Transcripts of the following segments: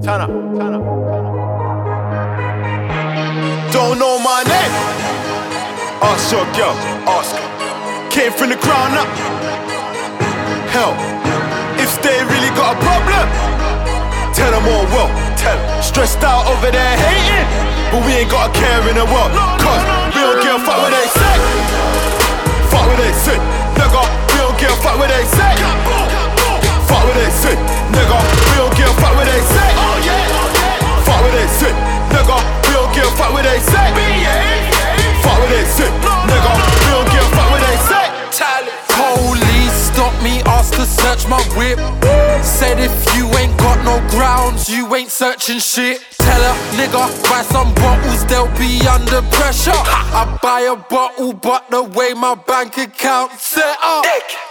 Don't know my name? Ask your girl, ask her. Came from the ground up. Hell, if they really got a problem, tell them all well, tell them. Stressed out over there hating, but we ain't got a care in the world. Cause we don't give a fuck what they say. Fuck what they say, nigga. We don't give a fuck what they say. Fuck what they say, nigga. We don't give a fuck what they say. Fuck what they say, nigga. We don't give a fuck what they say. Fuck what they say, nigga. We don't give a fuck what they say. Police stopped me, asked to search my whip. Said if you ain't got no grounds, you ain't searching shit. Tell a nigga, buy some bottles, they'll be under pressure. I buy a bottle, but the way my bank account set up.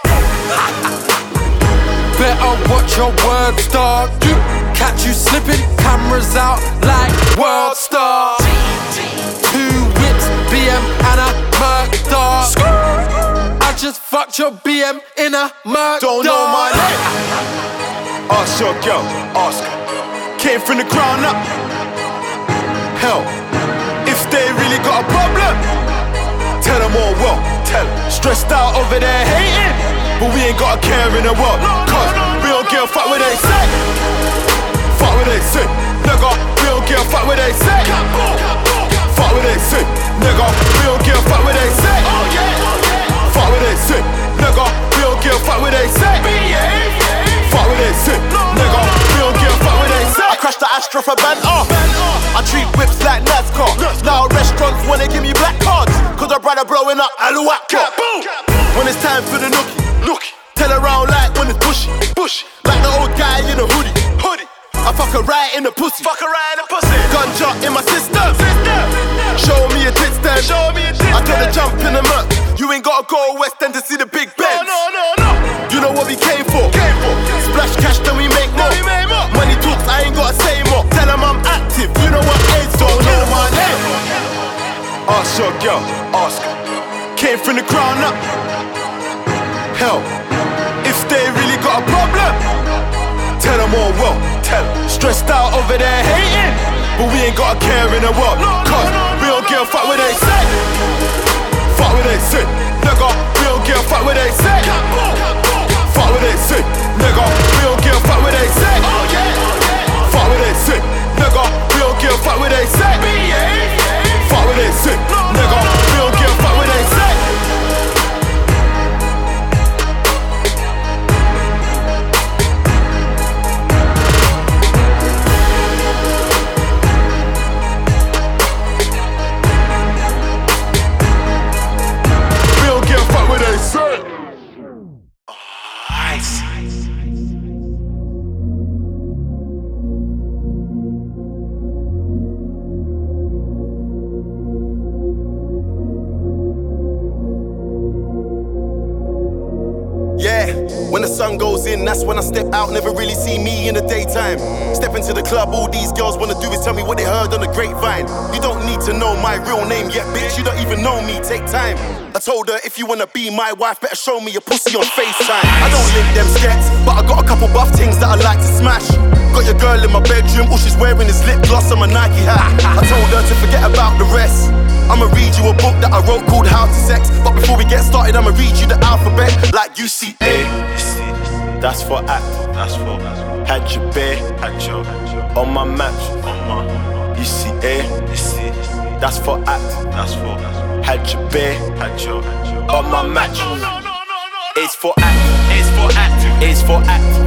Better watch your words, dog. Catch you slipping, cameras out like World Star. 2 whips, BM and a Merc dog. I just fucked your BM in a Merc. Don't know my name? Ask your girl, ask her. Came from the ground up. Hell, if they really got a problem, tell them all well, tell them. Stressed out over there hating, but we ain't got a care in the world. Cause we don't give a fuck what they say. Fuck what they say, nigga. We don't give a fuck what they say. Fuck what they say, nigga. We don't give a fuck what they say. Fuck what they say, nigga. We don't give a fuck what they say. Fuck what they say, nigga. We don't give a fuck what they say. I crashed the Astra for banter. I treat whips like NASCAR. Now restaurants wanna give me black cards, cause I brother blowing up Aluaka. When it's time for the nookie, tell around like when it's bushy. Like the old guy in a hoodie. I fuck her right in the pussy. Gunshot in my system. Show me a tit stand. I tell her jump in the mud. You ain't gotta go West End to see the big Benz. No. You know what we came for. Splash cash, then we make more. Money talks, I ain't gotta say more. Tell them I'm active. You know what AIDS don't know my name. Ask your girl, ask her. Came from the ground up. Hell, if they really got a problem, tell them all well, tell them. Stressed out over there hating, but we ain't got a care in the world. Cause we don't give a fuck what they say. Fuck what they say, nigga. We don't give a fuck what they say. Fuck what they say, nigga. We don't give a fuck what they say. Fuck what they say, nigga. We don't give a fuck what they say. Fuck what they say, nigga. We don't give a fuck what they say. When the sun goes in, that's when I step out. Never really see me in the daytime. Step into the club, all these girls wanna do is tell me what they heard on the grapevine. You don't need to know my real name yet, bitch. You don't even know me, take time. I told her, if you wanna be my wife, better show me your pussy on FaceTime. I don't link them skets, but I got a couple buff things that I like to smash. Got your girl in my bedroom, all she's wearing is lip gloss and my Nike hat. I told her to forget about the rest. I'ma read you a book that I wrote called How to Sex. But before we get started, I'ma read you the alphabet like UCA. That's for act. Had your bear. On my match. UCA. That's for act. Had your bear. On my match. It's for act. It's for act.